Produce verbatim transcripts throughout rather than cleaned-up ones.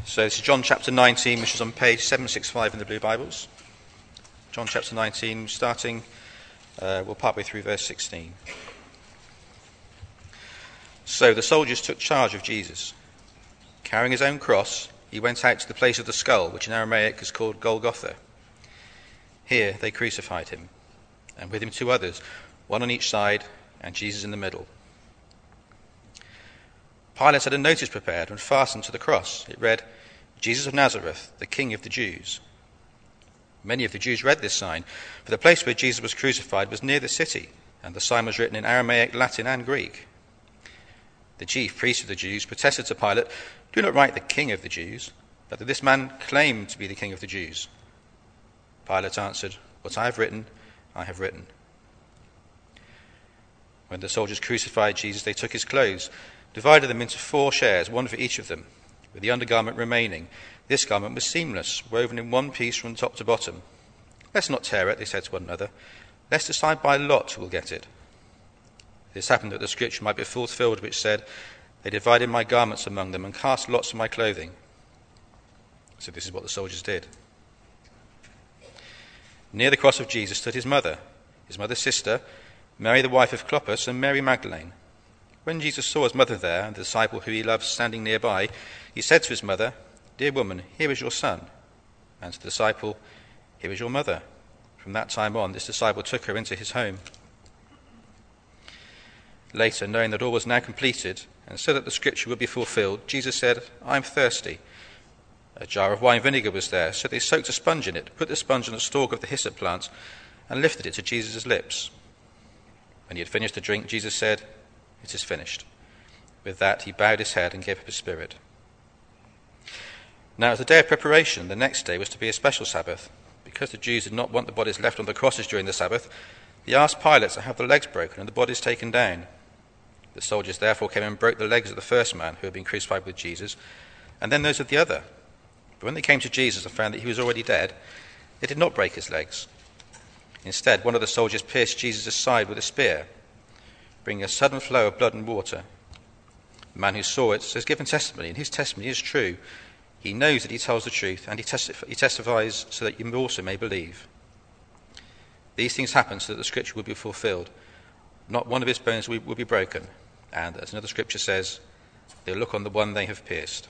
So this is John chapter nineteen, which is on page seven sixty-five in the Blue Bibles. John chapter nineteen, starting, uh, we'll partway through verse sixteen. So the soldiers took charge of Jesus. Carrying his own cross, he went out to the place of the skull, which in Aramaic is called Golgotha. Here they crucified him, and with him two others, one on each side, and Jesus in the middle. Pilate had a notice prepared and fastened to the cross. It read, "Jesus of Nazareth, the King of the Jews." Many of the Jews read this sign, for the place where Jesus was crucified was near the city, and the sign was written in Aramaic, Latin, and Greek. The chief priests of the Jews protested to Pilate, "Do not write the King of the Jews, but that this man claimed to be the King of the Jews." Pilate answered, "What I have written, I have written." When the soldiers crucified Jesus, they took his clothes, divided them into four shares, one for each of them, with the undergarment remaining. This garment was seamless, woven in one piece from top to bottom. "Let's not tear it," they said to one another. "Let's decide by lot who will get it." This happened that the scripture might be fulfilled, which said, "They divided my garments among them and cast lots for my clothing." So this is what the soldiers did. Near the cross of Jesus stood his mother, his mother's sister, Mary the wife of Clopas, and Mary Magdalene. When Jesus saw his mother there, and the disciple who he loved standing nearby, he said to his mother, "Dear woman, here is your son." And to the disciple, "Here is your mother." From that time on, this disciple took her into his home. Later, knowing that all was now completed, and so that the scripture would be fulfilled, Jesus said, "I am thirsty." A jar of wine vinegar was there, so they soaked a sponge in it, put the sponge on a stalk of the hyssop plant, and lifted it to Jesus' lips. When he had finished the drink, Jesus said, "It is finished." With that, he bowed his head and gave up his spirit. Now, it was the day of preparation. The next day was to be a special Sabbath. Because the Jews did not want the bodies left on the crosses during the Sabbath, they asked Pilate to have the legs broken and the bodies taken down. The soldiers therefore came and broke the legs of the first man who had been crucified with Jesus, and then those of the other. But when they came to Jesus and found that he was already dead, they did not break his legs. Instead, one of the soldiers pierced Jesus' side with a spear, bringing a sudden flow of blood and water. The man who saw it has given testimony, and his testimony is true. He knows that he tells the truth, and he, testif- he testifies so that you also may believe. These things happened so that the scripture would be fulfilled. Not one of his bones will be broken. And, as another scripture says, they'll look on the one they have pierced.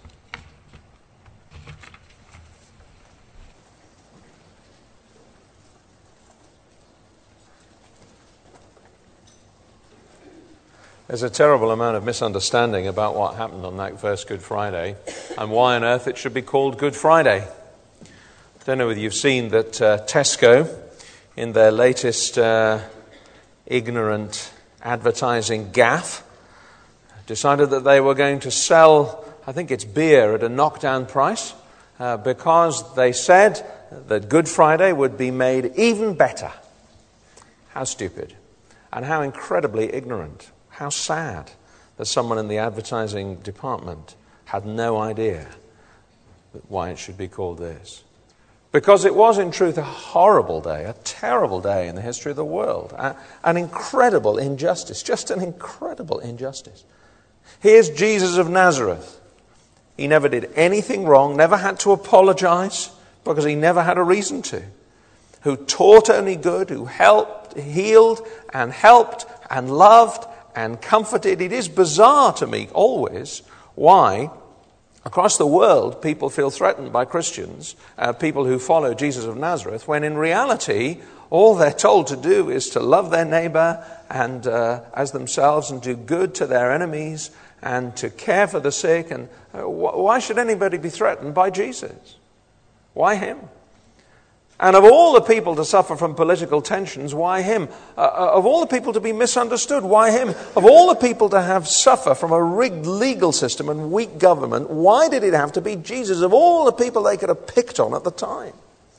There's a terrible amount of misunderstanding about what happened on that first Good Friday and why on earth it should be called Good Friday. I don't know whether you've seen that uh, Tesco, in their latest uh, ignorant advertising gaffe, decided that they were going to sell, I think it's beer, at a knockdown price uh, because they said that Good Friday would be made even better. How stupid and how incredibly ignorant. How sad that someone in the advertising department had no idea why it should be called this. Because it was in truth a horrible day, a terrible day in the history of the world. A, an incredible injustice, just an incredible injustice. Here's Jesus of Nazareth. He never did anything wrong, never had to apologize because he never had a reason to. Who taught only good, who helped, healed and helped and loved and comforted. It is bizarre to me always why across the world people feel threatened by Christians, uh, people who follow Jesus of Nazareth, when in reality all they're told to do is to love their neighbor and uh, as themselves and do good to their enemies and to care for the sick. And uh, wh- why should anybody be threatened by Jesus? Why him? And of all the people to suffer from political tensions, why him? Uh, of all the people to be misunderstood, why him? Of all the people to have suffer from a rigged legal system and weak government, why did it have to be Jesus? Of all the people they could have picked on at the time.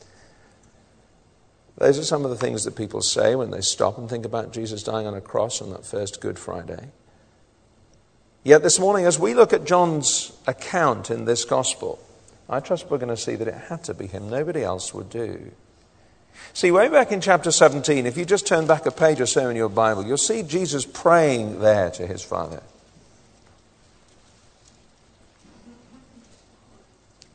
Those are some of the things that people say when they stop and think about Jesus dying on a cross on that first Good Friday. Yet this morning, as we look at John's account in this gospel, I trust we're going to see that it had to be him. Nobody else would do. See, way back in chapter seventeen, if you just turn back a page or so in your Bible, you'll see Jesus praying there to his Father.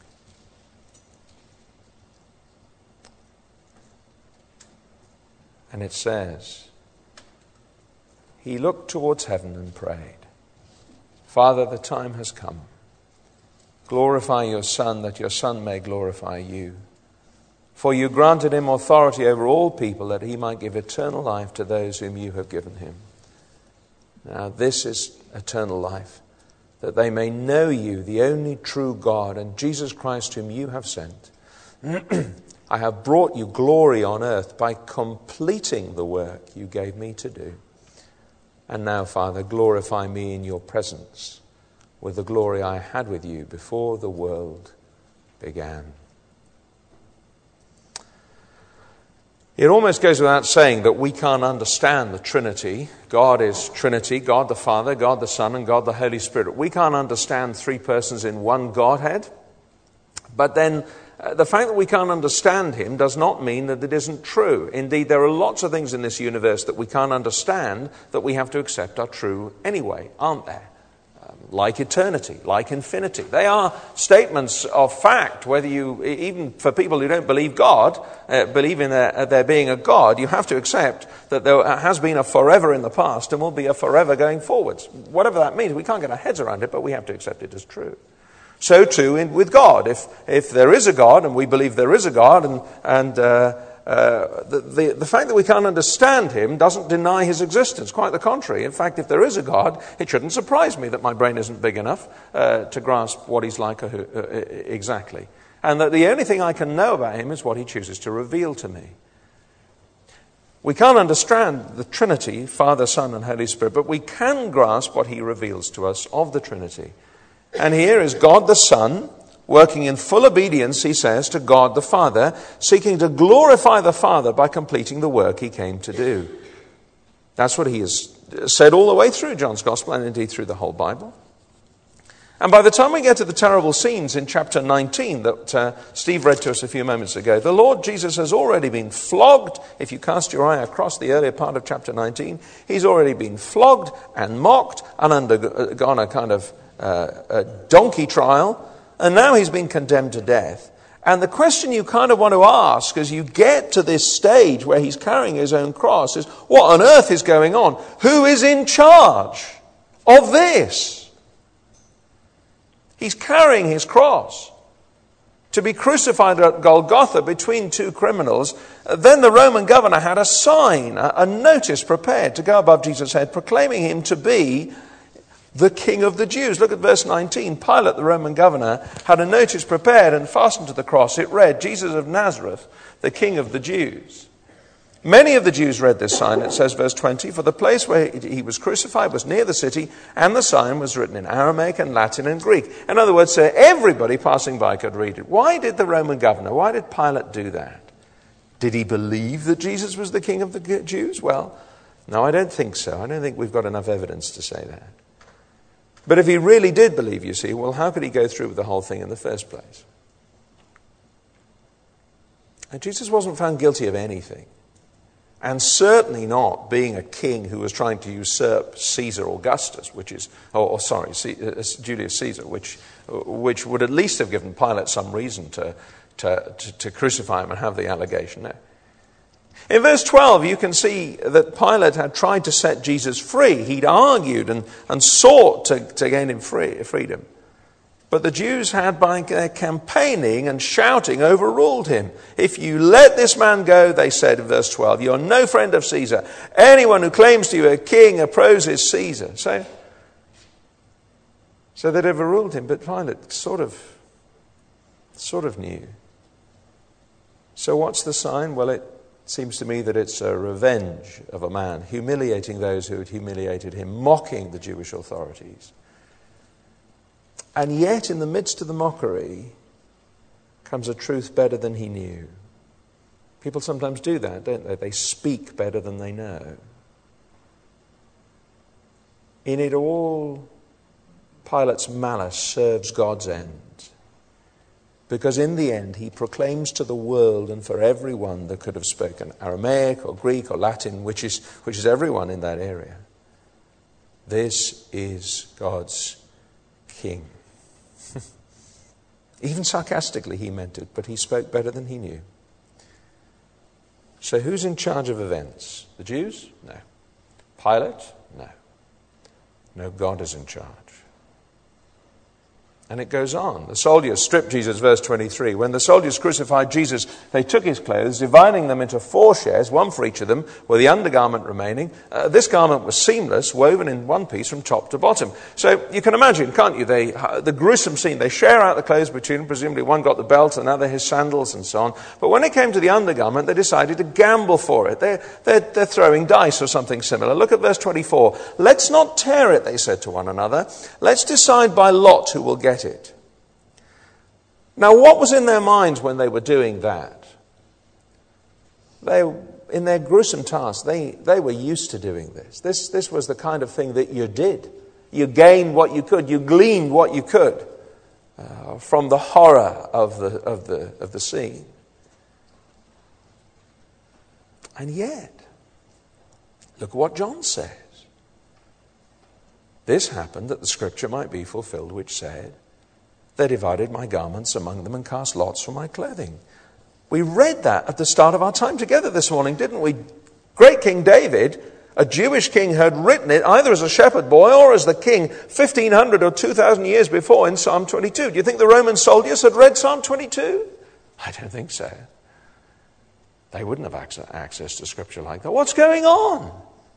And it says, he looked towards heaven and prayed, Father, the time has come. Glorify your Son, that your Son may glorify you. For you granted him authority over all people, that he might give eternal life to those whom you have given him. Now this is eternal life, that they may know you, the only true God, and Jesus Christ whom you have sent. I have brought you glory on earth by completing the work you gave me to do. And now, Father, glorify me in your presence with the glory I had with you before the world began. It almost goes without saying that we can't understand the Trinity. God is Trinity, God the Father, God the Son, and God the Holy Spirit. We can't understand three persons in one Godhead. But then uh, the fact that we can't understand him does not mean that it isn't true. Indeed, there are lots of things in this universe that we can't understand that we have to accept are true anyway, aren't there? Like eternity, like infinity. They are statements of fact, whether you, even for people who don't believe God, uh, believe in there, uh, there being a God, you have to accept that there has been a forever in the past and will be a forever going forwards. Whatever that means, we can't get our heads around it, but we have to accept it as true. So too in, with God. If if there is a God, and we believe there is a God, and, and uh, Uh, the, the, the fact that we can't understand him doesn't deny his existence. Quite the contrary. In fact, if there is a God, it shouldn't surprise me that my brain isn't big enough uh, to grasp what he's like uh, uh, exactly. And that the only thing I can know about him is what he chooses to reveal to me. We can't understand the Trinity, Father, Son, and Holy Spirit, but we can grasp what he reveals to us of the Trinity. And here is God the Son, working in full obedience, he says, to God the Father, seeking to glorify the Father by completing the work he came to do. That's what he has said all the way through John's Gospel, and indeed through the whole Bible. And by the time we get to the terrible scenes in chapter nineteen that uh, Steve read to us a few moments ago, the Lord Jesus has already been flogged. If you cast your eye across the earlier part of chapter nineteen, he's already been flogged and mocked and undergone a kind of uh, a donkey trial. And now he's been condemned to death. And the question you kind of want to ask as you get to this stage where he's carrying his own cross is, what on earth is going on? Who is in charge of this? He's carrying his cross to be crucified at Golgotha between two criminals. Then the Roman governor had a sign, a notice prepared to go above Jesus' head, proclaiming him to be the King of the Jews. Look at verse nineteen. Pilate, the Roman governor, had a notice prepared and fastened to the cross. It read, Jesus of Nazareth, the King of the Jews. Many of the Jews read this sign. It says, verse twenty, for the place where he was crucified was near the city, and the sign was written in Aramaic and Latin and Greek. In other words, so everybody passing by could read it. Why did the Roman governor, why did Pilate do that? Did he believe that Jesus was the King of the Jews? Well, no, I don't think so. I don't think we've got enough evidence to say that. But if he really did believe, you see, well, how could he go through with the whole thing in the first place? And Jesus wasn't found guilty of anything. And certainly not being a king who was trying to usurp Caesar Augustus, which is, or, or sorry, Julius Caesar, which which would at least have given Pilate some reason to, to, to, to crucify him and have the allegation there. In verse twelve, you can see that Pilate had tried to set Jesus free. He'd argued and, and sought to, to gain him free, freedom. But the Jews had, by their campaigning and shouting, overruled him. If you let this man go, they said in verse twelve, you're no friend of Caesar. Anyone who claims to you a king opposes Caesar. So, so they'd overruled him, but Pilate sort of, sort of knew. So what's the sign? Well, it seems to me that it's a revenge of a man, humiliating those who had humiliated him, mocking the Jewish authorities. And yet, in the midst of the mockery, comes a truth better than he knew. People sometimes do that, don't they? They speak better than they know. In it all, Pilate's malice serves God's end. Because in the end, he proclaims to the world and for everyone that could have spoken Aramaic or Greek or Latin, which is, which is everyone in that area, this is God's King. Even sarcastically he meant it, but he spoke better than he knew. So who's in charge of events? The Jews? No. Pilate? No. No, God is in charge. And it goes on. The soldiers stripped Jesus, verse twenty-three. When the soldiers crucified Jesus, they took his clothes, dividing them into four shares, one for each of them, with the undergarment remaining. Uh, this garment was seamless, woven in one piece from top to bottom. So you can imagine, can't you, they, uh, the gruesome scene. They share out the clothes between them. Presumably one got the belt, another his sandals and so on. But when it came to the undergarment, they decided to gamble for it. They're, they're, they're throwing dice or something similar. Look at verse twenty-four. Let's not tear it, they said to one another. Let's decide by lot who will get it. Now, what was in their minds when they were doing that? They, in their gruesome task, they, they were used to doing this. This. This was the kind of thing that you did. You gained what you could. You gleaned what you could uh, from the horror of the, of the, of the scene. And yet, look what John says. This happened that the scripture might be fulfilled, which said, they divided my garments among them and cast lots for my clothing. We read that at the start of our time together this morning, didn't we? Great King David, a Jewish king, had written it either as a shepherd boy or as the king fifteen hundred or two thousand years before in Psalm twenty-two. Do you think the Roman soldiers had read Psalm twenty-two? I don't think so. They wouldn't have access to scripture like that. What's going on?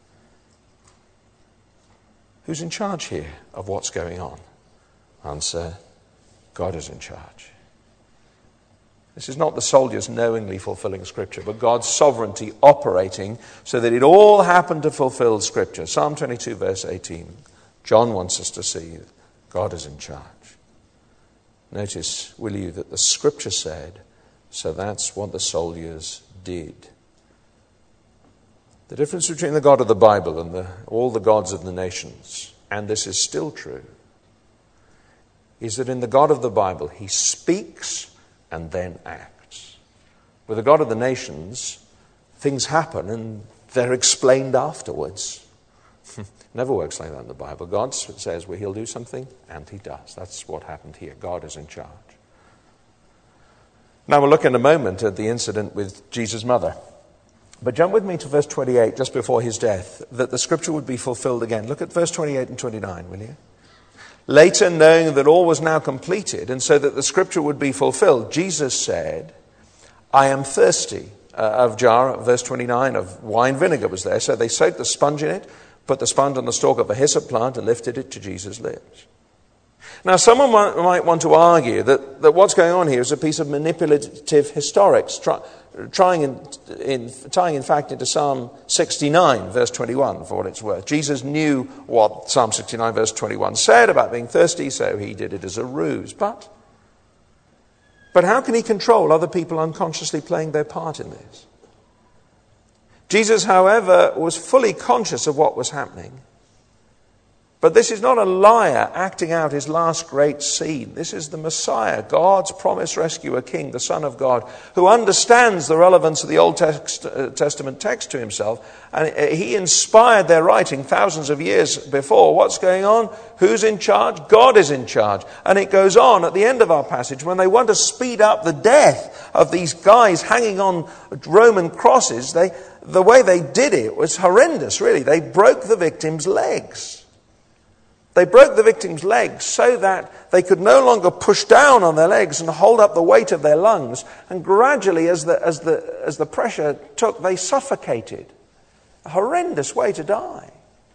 Who's in charge here of what's going on? Answer, God is in charge. This is not the soldiers knowingly fulfilling Scripture, but God's sovereignty operating so that it all happened to fulfill Scripture. Psalm twenty-two, verse eighteen. John wants us to see God is in charge. Notice, will you, that the Scripture said, so that's what the soldiers did. The difference between the God of the Bible and the, all the gods of the nations, and this is still true, is that in the God of the Bible, he speaks and then acts. With the God of the nations, things happen and they're explained afterwards. Never works like that in the Bible. God says, well, he'll do something, and he does. That's what happened here. God is in charge. Now we'll look in a moment at the incident with Jesus' mother. But jump with me to verse twenty-eight, just before his death, that the scripture would be fulfilled again. Look at verse twenty-eight and twenty-nine, will you? Later, knowing that all was now completed, and so that the scripture would be fulfilled, Jesus said, I am thirsty. Uh, of jar, verse twenty-nine, of wine vinegar was there. So they soaked the sponge in it, put the sponge on the stalk of a hyssop plant, and lifted it to Jesus' lips. Now, someone might want to argue that, that what's going on here is a piece of manipulative historics, try, trying in, in, tying, in fact, into Psalm sixty-nine, verse twenty-one, for what it's worth. Jesus knew what Psalm sixty-nine, verse twenty-one said about being thirsty, so he did it as a ruse. But, but how can he control other people unconsciously playing their part in this? Jesus, however, was fully conscious of what was happening. But this is not a liar acting out his last great scene. This is the Messiah, God's promised rescuer, King, the Son of God, who understands the relevance of the Old text, uh, Testament text to himself. And he inspired their writing thousands of years before. What's going on? Who's in charge? God is in charge. And it goes on at the end of our passage, when they want to speed up the death of these guys hanging on Roman crosses, they, the way they did it was horrendous, really. They broke the victims' legs. They broke the victim's legs so that they could no longer push down on their legs and hold up the weight of their lungs. And gradually, as the, as the, as the pressure took, they suffocated. A horrendous way to die.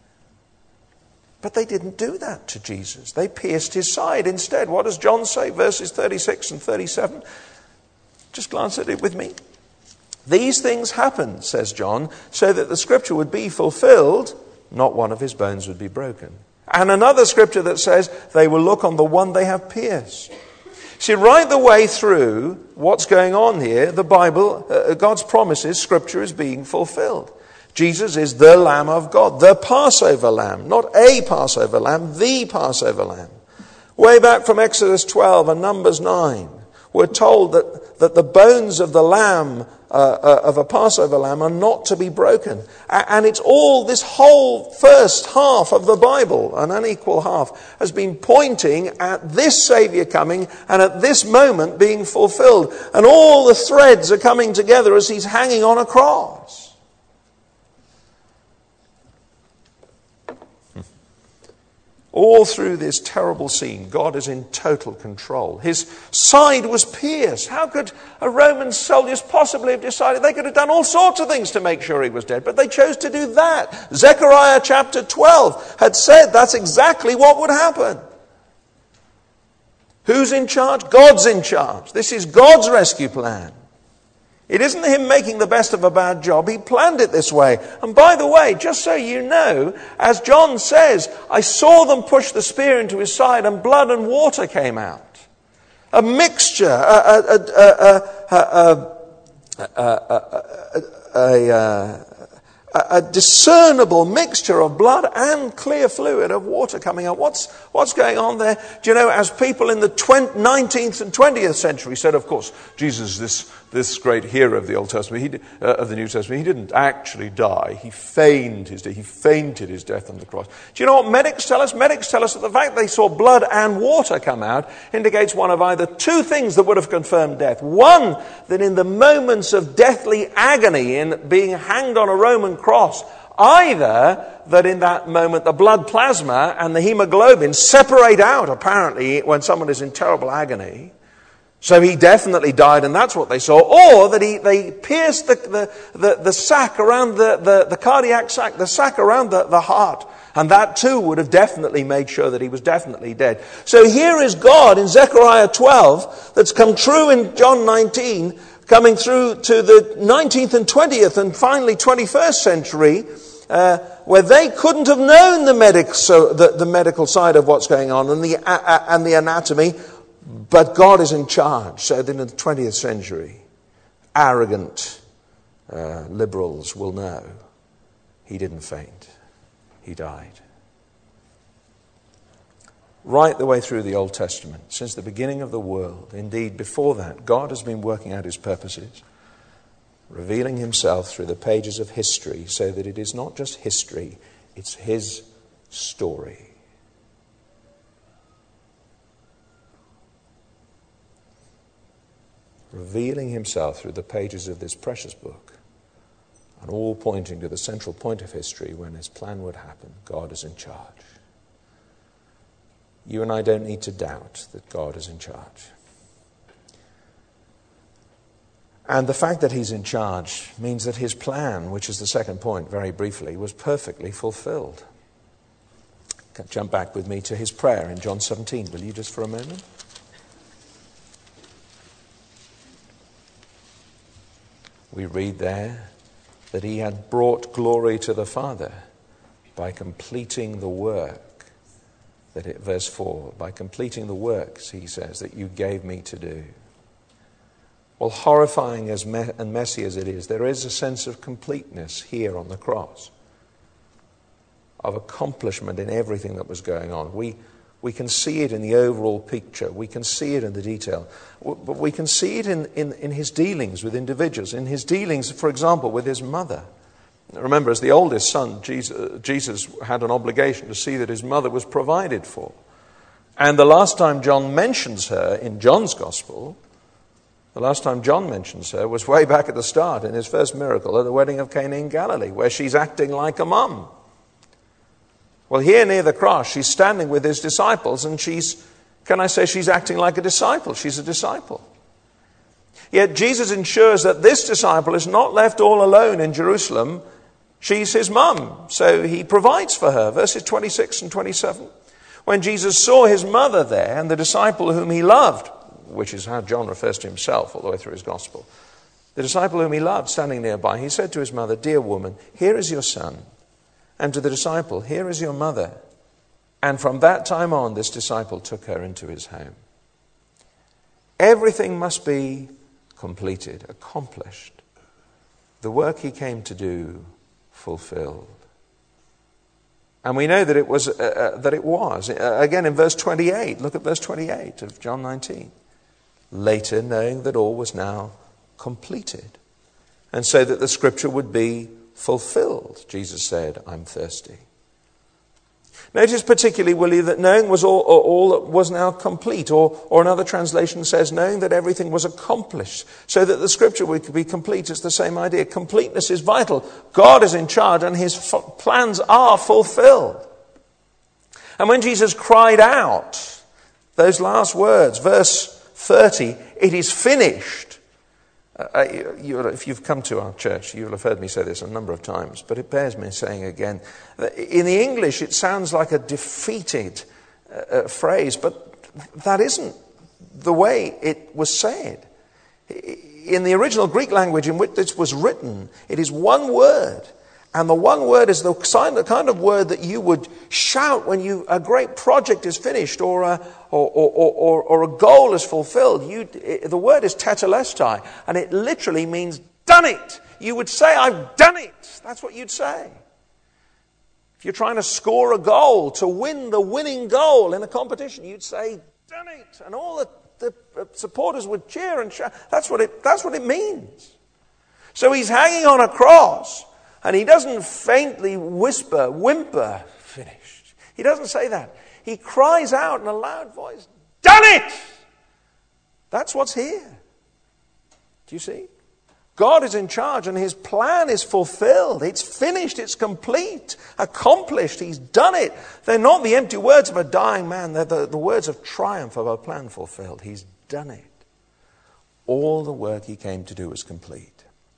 But they didn't do that to Jesus. They pierced his side instead. What does John say? Verses thirty-six and thirty-seven. Just glance at it with me. These things happened, says John, so that the scripture would be fulfilled, not one of his bones would be broken. And another scripture that says they will look on the one they have pierced. See, right the way through what's going on here, the Bible, uh, God's promises, scripture is being fulfilled. Jesus is the Lamb of God, the Passover Lamb, not a Passover Lamb, the Passover Lamb. Way back from Exodus twelve and Numbers nine, we're told that, that the bones of the lamb, uh, uh, of a Passover lamb, are not to be broken. A- and it's all, this whole first half of the Bible, an unequal half, has been pointing at this Saviour coming and at this moment being fulfilled. And all the threads are coming together as he's hanging on a cross. All through this terrible scene, God is in total control. His side was pierced. How could a Roman soldiers possibly have decided? They could have done all sorts of things to make sure he was dead, but they chose to do that. Zechariah chapter twelve had said that's exactly what would happen. Who's in charge? God's in charge. This is God's rescue plan. It isn't him making the best of a bad job. He planned it this way. And by the way, just so you know, as John says, I saw them push the spear into his side and blood and water came out. A mixture, a, a, a, a, a, a discernible mixture of blood and clear fluid of water coming out. What's, what's going on there? Do you know, as people in the nineteenth and twentieth century said, of course, Jesus, this This great hero of the Old Testament, he, uh, of the New Testament, he didn't actually die. He feigned his death. He fainted his death on the cross. Do you know what medics tell us? Medics tell us that the fact they saw blood and water come out indicates one of either two things that would have confirmed death. One, that in the moments of deathly agony in being hanged on a Roman cross, either that in that moment the blood plasma and the hemoglobin separate out, apparently, when someone is in terrible agony. So he definitely died, and that's what they saw. Or that he, they pierced the, the, the, the sac around the, the, the cardiac sac, the sac around the, the heart. And that too would have definitely made sure that he was definitely dead. So here is God in Zechariah twelve, that's come true in John nineteen, coming through to the nineteenth and twentieth and finally twenty-first century, uh, where they couldn't have known the, medic, so the, the medical side of what's going on and the, uh, and the anatomy. But God is in charge. So that in the twentieth century, arrogant uh, liberals will know he didn't faint. He died. Right the way through the Old Testament, since the beginning of the world, indeed before that, God has been working out his purposes, revealing himself through the pages of history, so that it is not just history, it's his story. Revealing himself through the pages of this precious book, and all pointing to the central point of history when his plan would happen. God is in charge. You and I don't need to doubt that God is in charge. And the fact that he's in charge means that his plan, which is the second point very briefly, was perfectly fulfilled. Jump back with me to his prayer in John seventeen, will you, just for a moment? We read there that he had brought glory to the Father by completing the work, that it, verse four, by completing the works, he says, that you gave me to do. Well, horrifying as me- and messy as it is, there is a sense of completeness here on the cross, of accomplishment in everything that was going on. We We can see it in the overall picture. We can see it in the detail. But we can see it in, in, in his dealings with individuals. In his dealings, for example, with his mother. Remember, as the oldest son, Jesus, Jesus had an obligation to see that his mother was provided for. And the last time John mentions her in John's Gospel, the last time John mentions her was way back at the start in his first miracle at the wedding of Cana in Galilee, where she's acting like a mum. Well, here near the cross, she's standing with his disciples, and she's, can I say, she's acting like a disciple. She's a disciple. Yet Jesus ensures that this disciple is not left all alone in Jerusalem. She's his mum, so he provides for her. Verses twenty-six and twenty-seven. When Jesus saw his mother there and the disciple whom he loved, which is how John refers to himself all the way through his gospel, the disciple whom he loved standing nearby, he said to his mother, "Dear woman, here is your son." And to the disciple, "Here is your mother." And from that time on, this disciple took her into his home. Everything must be completed, accomplished. The work he came to do, fulfilled. And we know that it was. Uh, uh, that it was. Uh, again, in verse twenty-eight, look at verse twenty-eight of John nineteen. Later, knowing that all was now completed, and so that the scripture would be fulfilled, Jesus said, I'm thirsty. Notice particularly, will you, that knowing was all, all that was now complete, or, or another translation says knowing that everything was accomplished, so that the scripture would be complete. It's the same idea. Completeness is vital. God is in charge and his f- plans are fulfilled. And when Jesus cried out those last words, verse thirty, it is finished. Uh, you, if you've come to our church, you'll have heard me say this a number of times, but it bears me saying again. In the English, it sounds like a defeated uh, phrase, but that isn't the way it was said. In the original Greek language in which this was written, it is one word. And the one word is the kind of word that you would shout when you a great project is finished or a, or, or, or, or a goal is fulfilled. You, it, the word is tetelestai, and it literally means done it. You would say, I've done it. That's what you'd say. If you're trying to score a goal, to win the winning goal in a competition, you'd say, done it. And all the, the supporters would cheer and shout. That's what it, that's what it means. So he's hanging on a cross. And he doesn't faintly whisper, whimper, finished. He doesn't say that. He cries out in a loud voice, done it! That's what's here. Do you see? God is in charge and his plan is fulfilled. It's finished. It's complete. Accomplished. He's done it. They're not the empty words of a dying man. They're the, the words of triumph of a plan fulfilled. He's done it. All the work he came to do was complete.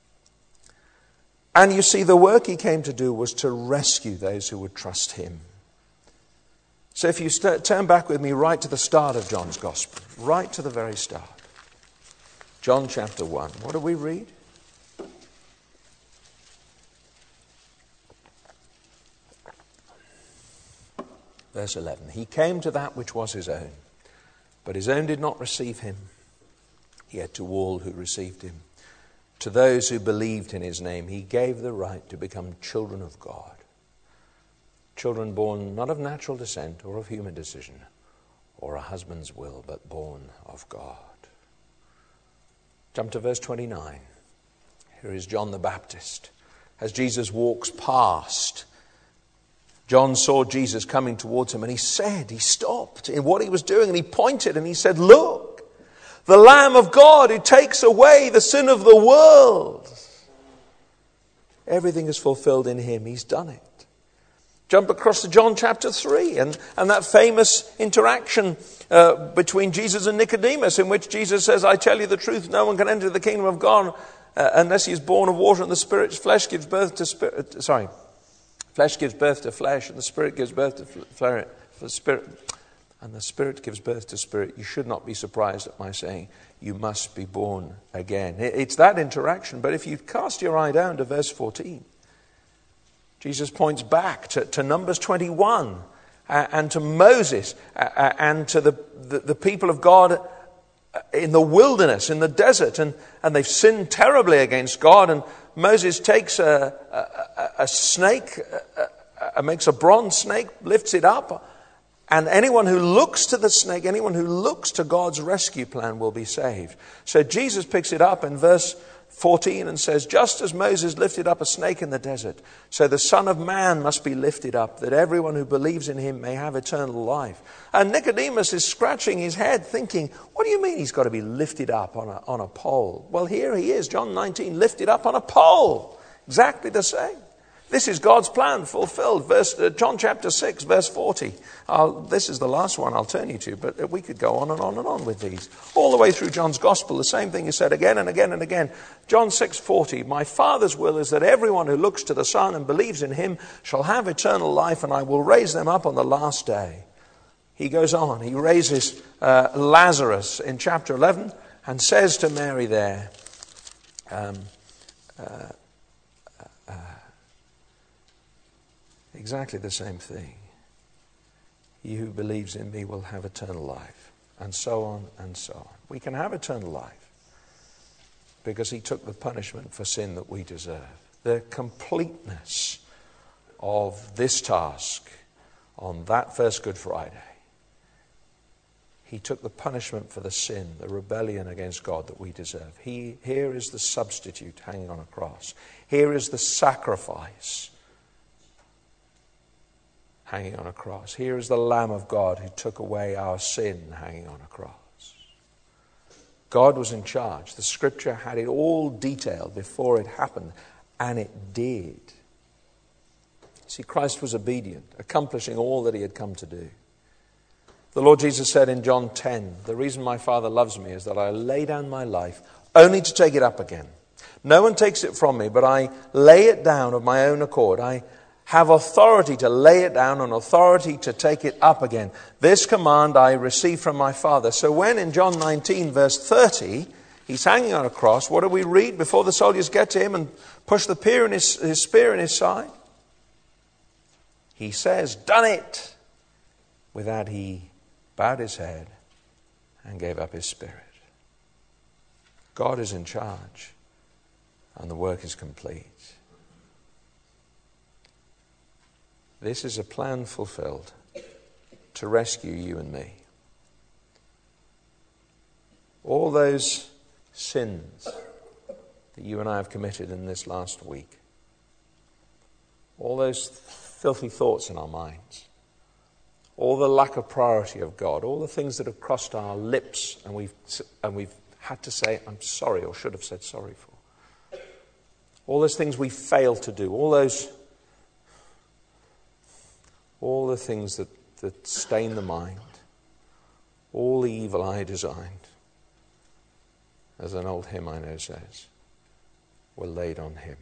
And you see, the work he came to do was to rescue those who would trust him. So if you st- turn back with me right to the start of John's Gospel, right to the very start. John chapter one. What do we read? Verse eleven. He came to that which was his own, but his own did not receive him. Yet to all who received him, to those who believed in his name, he gave the right to become children of God. Children born not of natural descent or of human decision or a husband's will, but born of God. Jump to verse twenty-nine. Here is John the Baptist. As Jesus walks past, John saw Jesus coming towards him and he said, he stopped in what he was doing and he pointed and he said, look, the Lamb of God who takes away the sin of the world. Everything is fulfilled in him. He's done it. Jump across to John chapter three and, and that famous interaction uh, between Jesus and Nicodemus, in which Jesus says, I tell you the truth, no one can enter the kingdom of God uh, unless he is born of water and the Spirit. Flesh gives birth to spirit. Sorry. Flesh gives birth to flesh and the Spirit gives birth to fl- fl- spirit. And the Spirit gives birth to spirit. You should not be surprised at my saying, you must be born again. It's that interaction. But if you cast your eye down to verse fourteen, Jesus points back to, to Numbers twenty-one uh, and to Moses uh, and to the, the, the people of God in the wilderness, in the desert. And, and they've sinned terribly against God. And Moses takes a, a, a snake, a, a, makes a bronze snake, lifts it up. And anyone who looks to the snake, anyone who looks to God's rescue plan will be saved. So Jesus picks it up in verse fourteen and says, just as Moses lifted up a snake in the desert, so the Son of Man must be lifted up, that everyone who believes in him may have eternal life. And Nicodemus is scratching his head thinking, what do you mean he's got to be lifted up on a, on a pole? Well, here he is, John nineteen, lifted up on a pole. Exactly the same. This is God's plan fulfilled. Verse uh, John chapter six, verse forty. I'll, this is the last one I'll turn you to, but we could go on and on and on with these. All the way through John's Gospel, the same thing is said again and again and again. John six forty. My Father's will is that everyone who looks to the Son and believes in him shall have eternal life, and I will raise them up on the last day. He goes on. He raises uh, Lazarus in chapter eleven and says to Mary there, um, uh, uh, exactly the same thing. He who believes in me will have eternal life. And so on and so on. We can have eternal life because he took the punishment for sin that we deserve. The completeness of this task on that first Good Friday. He took the punishment for the sin, the rebellion against God that we deserve. He, here is the substitute hanging on a cross. Here is the sacrifice hanging on a cross. Here is the Lamb of God who took away our sin hanging on a cross. God was in charge. The Scripture had it all detailed before it happened, and it did. See, Christ was obedient, accomplishing all that he had come to do. The Lord Jesus said in John ten, the reason my Father loves me is that I lay down my life only to take it up again. No one takes it from me, but I lay it down of my own accord. I have authority to lay it down and authority to take it up again. This command I received from my Father. So when in John nineteen verse thirty, he's hanging on a cross, what do we read before the soldiers get to him and push the spear in his, his spear in his side? He says, "Done it." With that he bowed his head and gave up his spirit. God is in charge and the work is complete. This is a plan fulfilled to rescue you and me. All those sins that you and I have committed in this last week, all those filthy thoughts in our minds, all the lack of priority of God, all the things that have crossed our lips and we've, and we've had to say, "I'm sorry," or should have said sorry for. All those things we failed to do, all those, all the things that, that stain the mind, all the evil I designed, as an old hymn I know says, were laid on him.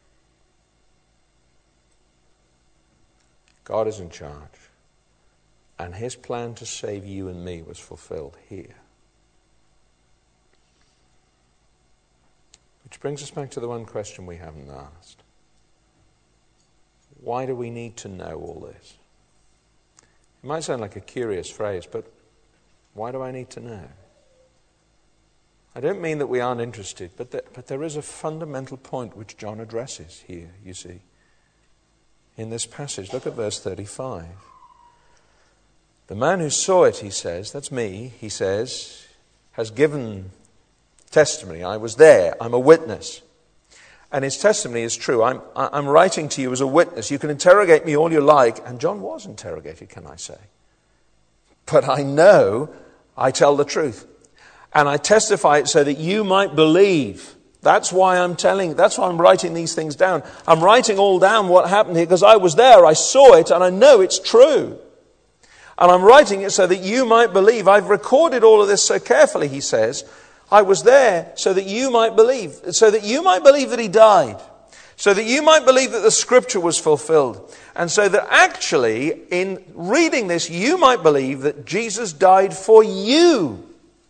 God is in charge. And his plan to save you and me was fulfilled here. Which brings us back to the one question we haven't asked. Why do we need to know all this? It might sound like a curious phrase, but why do I need to know? I don't mean that we aren't interested, but there, but there is a fundamental point which John addresses here, you see, in this passage. Look at verse thirty-five. The man who saw it, he says, that's me, he says, has given testimony. I was there. I'm a witness. And his testimony is true. I'm, I'm writing to you as a witness. You can interrogate me all you like. And John was interrogated, can I say? But I know I tell the truth. And I testify it so that you might believe. That's why I'm telling, that's why I'm writing these things down. I'm writing all down what happened here because I was there. I saw it and I know it's true. And I'm writing it so that you might believe. I've recorded all of this so carefully, he says. I was there so that you might believe. So that you might believe that he died. So that you might believe that the scripture was fulfilled. And so that actually, in reading this, you might believe that Jesus died for you.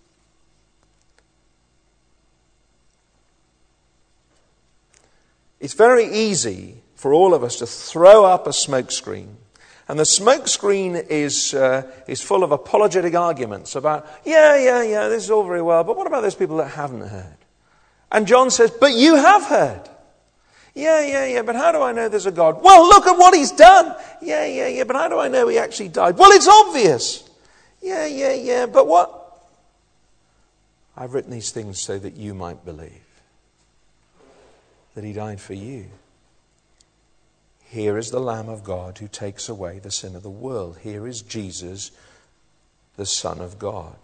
It's very easy for all of us to throw up a smokescreen. And the smokescreen is uh, is full of apologetic arguments about, yeah, yeah, yeah, this is all very well, but what about those people that haven't heard? And John says, but you have heard. Yeah, yeah, yeah, but how do I know there's a God? Well, look at what he's done. Yeah, yeah, yeah, but how do I know he actually died? Well, it's obvious. Yeah, yeah, yeah, but what? I've written these things so that you might believe that he died for you. Here is the Lamb of God who takes away the sin of the world. Here is Jesus, the Son of God.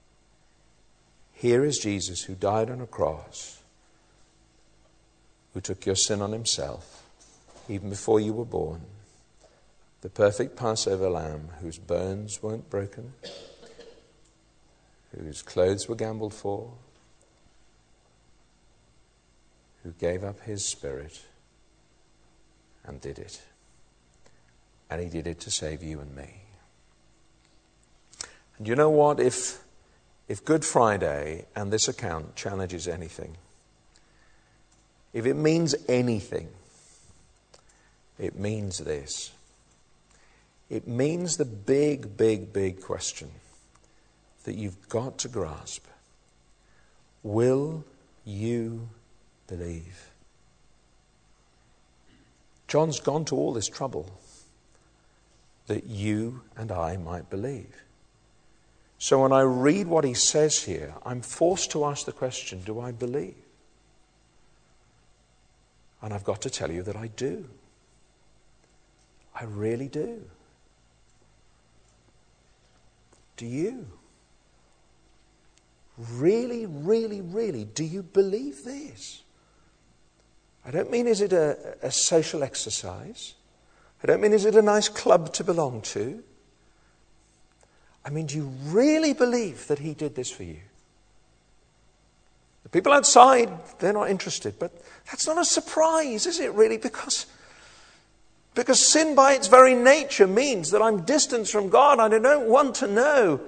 Here is Jesus who died on a cross, who took your sin on himself, even before you were born. The perfect Passover lamb whose bones weren't broken, whose clothes were gambled for, who gave up his spirit and did it. And he did it to save you and me. And you know what? If, if Good Friday and this account challenges anything, if it means anything, it means this. It means the big, big, big question that you've got to grasp. Will you believe? John's gone to all this trouble that you and I might believe. So when I read what he says here, I'm forced to ask the question, do I believe? And I've got to tell you that I do. I really do. Do you? Really, really, really, do you believe this? I don't mean is it a, a social exercise. I don't mean is it a nice club to belong to. I mean, do you really believe that he did this for you? The people outside, they're not interested. But that's not a surprise, is it really? Because, because sin by its very nature means that I'm distanced from God and I don't want to know.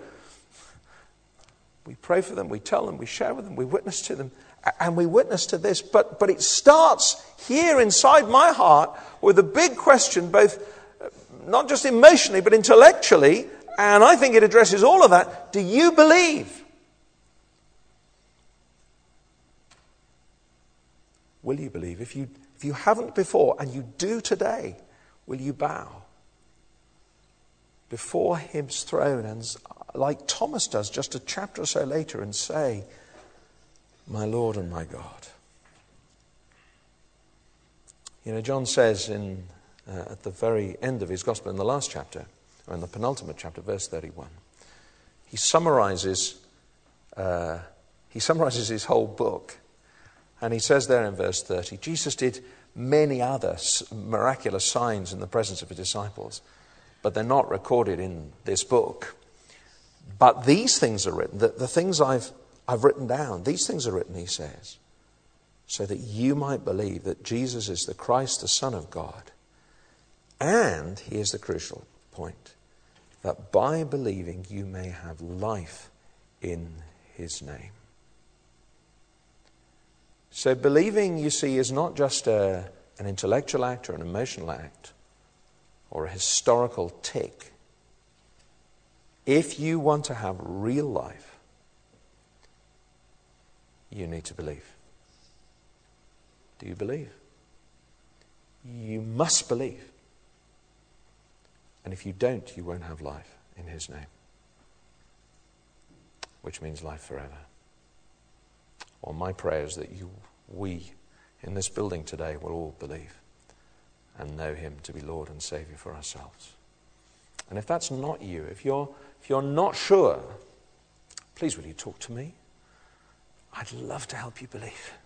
We pray for them, we tell them, we share with them, we witness to them. And we witness to this. But, but it starts here inside my heart with a big question, both not just emotionally but intellectually. And I think it addresses all of that. Do you believe? Will you believe? If you, if you haven't before and you do today, will you bow before his throne and, like Thomas does just a chapter or so later, and say, my Lord and my God? You know, John says in uh, at the very end of his gospel, in the last chapter, or in the penultimate chapter, verse thirty-one, he summarizes uh, he summarizes his whole book. And he says there in verse thirty, Jesus did many other miraculous signs in the presence of his disciples, but they're not recorded in this book. But these things are written, the, the things I've, I've written down, these things are written, he says, so that you might believe that Jesus is the Christ, the Son of God. And, here's the crucial point, that by believing you may have life in his name. So believing, you see, is not just a, an intellectual act or an emotional act or a historical tick. If you want to have real life, you need to believe. Do you believe? You must believe. And if you don't, you won't have life in his name, which means life forever. Well, my prayer is that you, we in this building today will all believe and know him to be Lord and Savior for ourselves. And if that's not you, if you're, if you're not sure, please will you talk to me? I'd love to help you believe.